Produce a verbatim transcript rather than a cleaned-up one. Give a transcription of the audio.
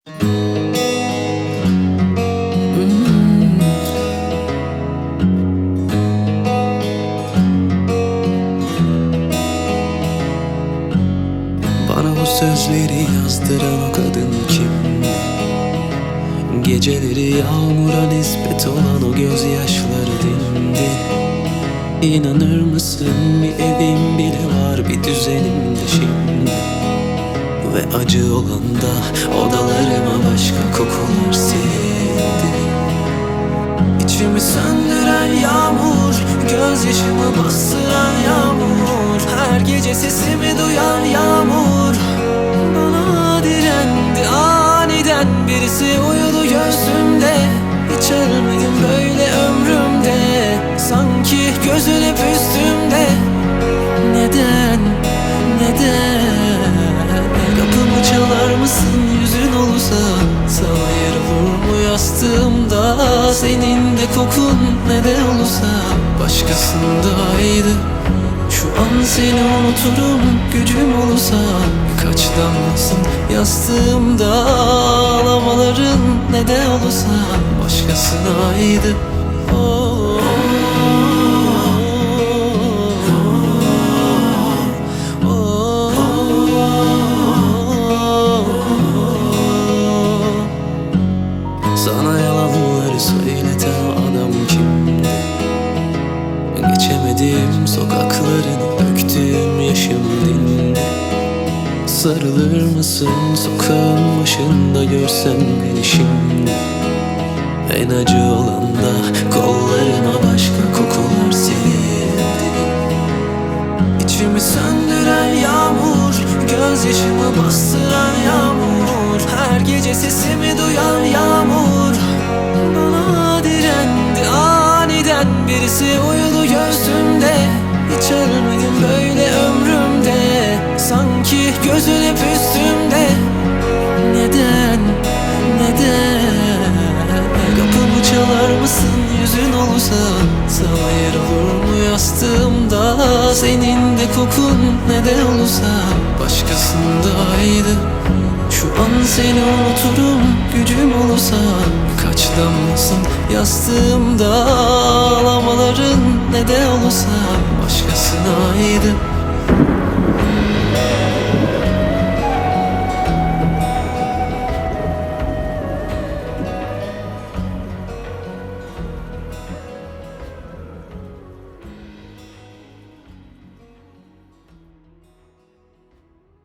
Bana bu sözleri yazdıran o kadın kimdi? Geceleri yağmura nispet olan o gözyaşları dindi. İnanır mısın, bir evim bile var, bir düzenim de şimdi. Ve acı olan da odalarıma başka kokular sildi. İçimi söndüren yağmur, gözyaşımı bastıran yağmur, her gece sesimi duyan yağmur. Bana direndi aniden, birisi uyudu göğsümde. Hiç ölmedim böyle ömrümde, sanki gözün hep üstümde. Neden, neden? Kapımı çalar mısın, yüzün olursa sana yer olur mu yastığımda? Senin de kokun ne de olursa başkasındaydı. Şu an seni unuturum, gücüm olursa kaç damlasın yastığımda. Ağlamaların ne de olursa başkasınaydı. Oh. Sana yalanları söyleten adam kimdi? Geçemedim sokaklarını, döktüğüm yaşım dindi. Sarılır mısın sokağın başında, görsen beni şimdi? En acı olan da kollarıma başka kokular sildi. İçimi söndüren yağmur, gözyaşımı bastıran yağmur, her gece sesimi duyan yağmur. Bana direndi aniden, birisi uyudu göğsümde. Hiç ölmedim böyle ömrümde, sanki gözün hep üstümde. Neden, neden? Kapımı çalar mısın, yüzün olursa sana yer olur mu yastığımda? Senin de kokun ne de olursa başkasındaydı. Şu an seni unuturum, gücüm olursa kaç damlasın yastığımda. Ağlamaların ne de olursa başkasınaydı.